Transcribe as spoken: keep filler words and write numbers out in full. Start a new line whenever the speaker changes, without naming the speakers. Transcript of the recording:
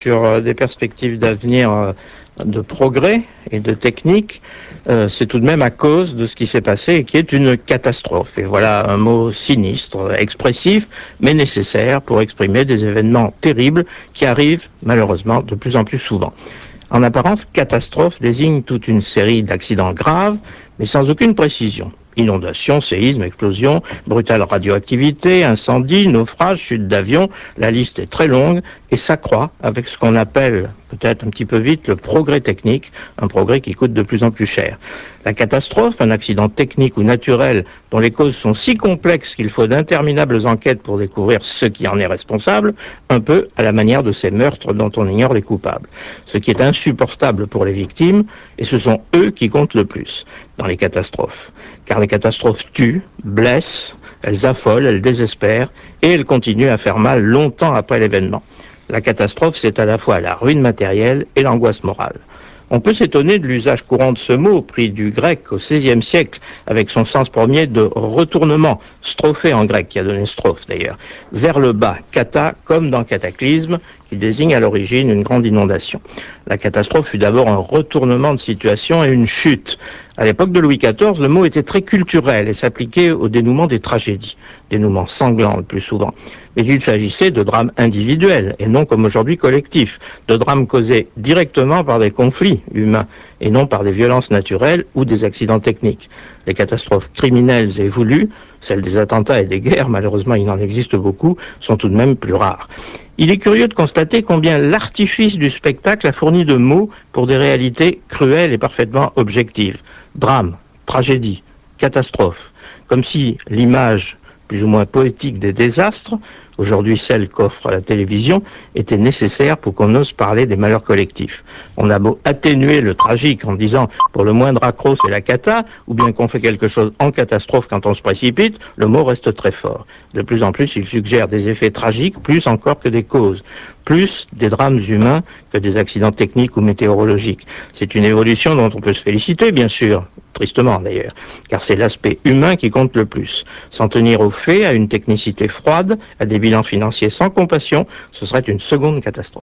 Sur euh, des perspectives d'avenir euh, de progrès et de technique, euh, c'est tout de même à cause de ce qui s'est passé et qui est une catastrophe. Et voilà un mot sinistre, expressif, mais nécessaire pour exprimer des événements terribles qui arrivent malheureusement de plus en plus souvent. En apparence, catastrophe désigne toute une série d'accidents graves, mais sans aucune précision. Inondations, séismes, explosions, brutale radioactivité, incendies, naufrages, chutes d'avions, la liste est très longue et s'accroît avec ce qu'on appelle, peut-être un petit peu vite, le progrès technique, un progrès qui coûte de plus en plus cher. La catastrophe, un accident technique ou naturel dont les causes sont si complexes qu'il faut d'interminables enquêtes pour découvrir ce qui en est responsable, un peu à la manière de ces meurtres dont on ignore les coupables. Ce qui est insupportable pour les victimes, et ce sont eux qui comptent le plus dans les catastrophes. Car les catastrophes tuent, blessent, elles affolent, elles désespèrent, et elles continuent à faire mal longtemps après l'événement. La catastrophe, c'est à la fois la ruine matérielle et l'angoisse morale. On peut s'étonner de l'usage courant de ce mot, pris du grec au seizième siècle, avec son sens premier de retournement, strophé en grec, qui a donné strophe d'ailleurs, vers le bas, kata, comme dans cataclysme, qui désigne à l'origine une grande inondation. La catastrophe fut d'abord un retournement de situation et une chute. À l'époque de Louis quatorze, le mot était très culturel et s'appliquait au dénouement des tragédies, dénouement sanglant le plus souvent. Mais il s'agissait de drames individuels et non comme aujourd'hui collectifs, de drames causés directement par des conflits humains et non par des violences naturelles ou des accidents techniques. Les catastrophes criminelles et voulues, celles des attentats et des guerres, malheureusement il en existe beaucoup, sont tout de même plus rares. Il est curieux de constater combien l'artifice du spectacle a fourni de mots pour des réalités cruelles et parfaitement objectives. Drame, tragédie, catastrophe. Comme si l'image plus ou moins poétique des désastres, aujourd'hui celle qu'offre la télévision, était nécessaire pour qu'on ose parler des malheurs collectifs. On a beau atténuer le tragique en disant pour le moindre accroc c'est la cata, ou bien qu'on fait quelque chose en catastrophe quand on se précipite, le mot reste très fort. De plus en plus, il suggère des effets tragiques plus encore que des causes, plus des drames humains que des accidents techniques ou météorologiques. C'est une évolution dont on peut se féliciter, bien sûr, tristement d'ailleurs, car c'est l'aspect humain qui compte le plus. S'en tenir aux faits, à une technicité froide, à des bilans financiers sans compassion, ce serait une seconde catastrophe.